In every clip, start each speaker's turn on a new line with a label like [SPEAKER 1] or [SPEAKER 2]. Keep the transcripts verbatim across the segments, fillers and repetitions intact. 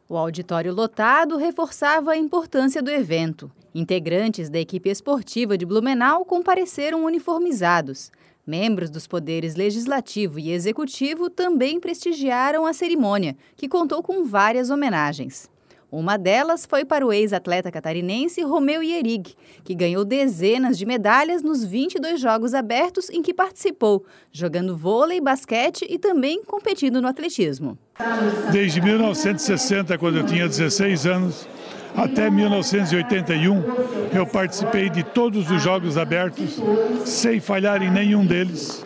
[SPEAKER 1] O auditório lotado reforçava a importância do evento. Integrantes da equipe esportiva de Blumenau compareceram uniformizados. Membros dos poderes legislativo e executivo também prestigiaram a cerimônia, que contou com várias homenagens. Uma delas foi para o ex-atleta catarinense Romeu Hierig, que ganhou dezenas de medalhas nos vinte e dois Jogos Abertos em que participou, jogando vôlei, basquete e também competindo no atletismo.
[SPEAKER 2] Desde mil novecentos e sessenta, quando eu tinha dezesseis anos, até mil novecentos e oitenta e um, eu participei de todos os Jogos Abertos, sem falhar em nenhum deles,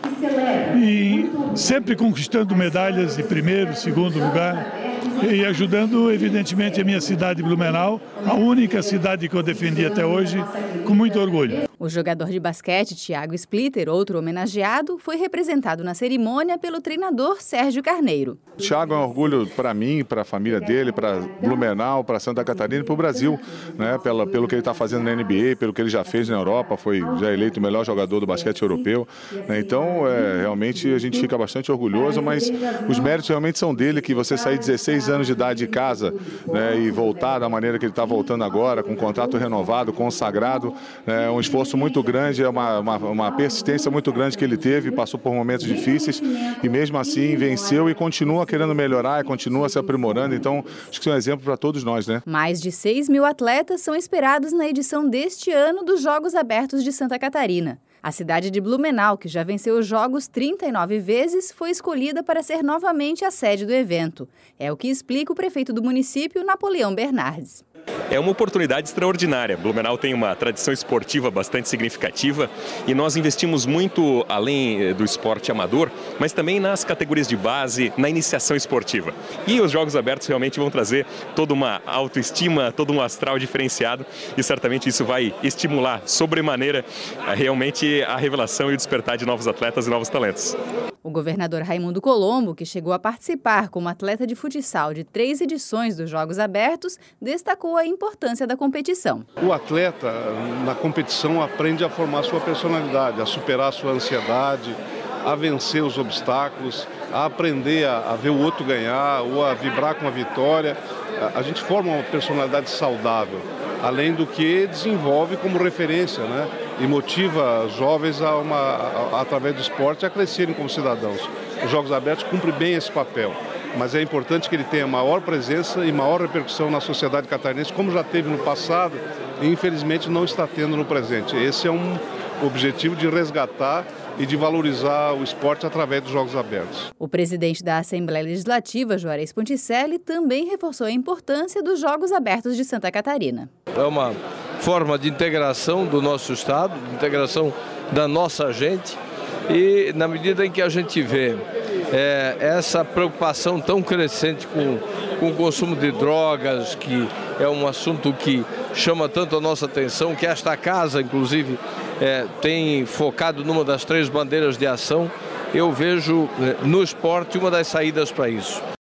[SPEAKER 2] e sempre conquistando medalhas de primeiro, segundo lugar, e ajudando, evidentemente, a minha cidade de Blumenau, a única cidade que eu defendi até hoje, com muito orgulho.
[SPEAKER 1] O jogador de basquete Thiago Splitter, outro homenageado, foi representado na cerimônia pelo treinador Sérgio Carneiro.
[SPEAKER 3] O Thiago é um orgulho para mim, para a família dele, para Blumenau, para Santa Catarina e para o Brasil, né? Pelo, pelo que ele está fazendo na N B A, pelo que ele já fez na Europa, foi já eleito o melhor jogador do basquete europeu. Né? Então, é, realmente, a gente fica bastante orgulhoso, mas os méritos realmente são dele, que você sair dezesseis anos de idade de casa, né, e voltar da maneira que ele está voltando agora, com um contrato renovado, consagrado, é um esforço muito grande, é uma, uma, uma persistência muito grande que ele teve, passou por momentos difíceis e mesmo assim venceu e continua querendo melhorar e continua se aprimorando. Então, acho que é um exemplo para todos nós, né?
[SPEAKER 1] Mais de seis mil atletas são esperados na edição deste ano dos Jogos Abertos de Santa Catarina. A cidade de Blumenau, que já venceu os Jogos trinta e nove vezes, foi escolhida para ser novamente a sede do evento. É o que explica o prefeito do município, Napoleão Bernardes.
[SPEAKER 4] É uma oportunidade extraordinária. Blumenau tem uma tradição esportiva bastante significativa e nós investimos muito além do esporte amador, mas também nas categorias de base, na iniciação esportiva. E os Jogos Abertos realmente vão trazer toda uma autoestima, todo um astral diferenciado e certamente isso vai estimular sobremaneira realmente a revelação e o despertar de novos atletas e novos talentos.
[SPEAKER 1] O governador Raimundo Colombo, que chegou a participar como atleta de futsal de três edições dos Jogos Abertos, destacou a importância da competição.
[SPEAKER 5] O atleta, na competição, aprende a formar sua personalidade, a superar sua ansiedade, a vencer os obstáculos, a aprender a, a ver o outro ganhar ou a vibrar com a vitória. A, a gente forma uma personalidade saudável, além do que desenvolve como referência, né? E motiva jovens a uma, a, a, através do esporte a crescerem como cidadãos. Os Jogos Abertos cumprem bem esse papel, mas é importante que ele tenha maior presença e maior repercussão na sociedade catarinense, como já teve no passado e infelizmente não está tendo no presente. Esse é um objetivo de resgatar e de valorizar o esporte através dos Jogos Abertos.
[SPEAKER 1] O presidente da Assembleia Legislativa, Juarez Ponticelli, também reforçou a importância dos Jogos Abertos de Santa Catarina.
[SPEAKER 6] É uma forma de integração do nosso Estado, de integração da nossa gente e na medida em que a gente vê é, essa preocupação tão crescente com, com o consumo de drogas, que é um assunto que chama tanto a nossa atenção, que esta casa, inclusive, é, tem focado numa das três bandeiras de ação, eu vejo é, no esporte uma das saídas para isso.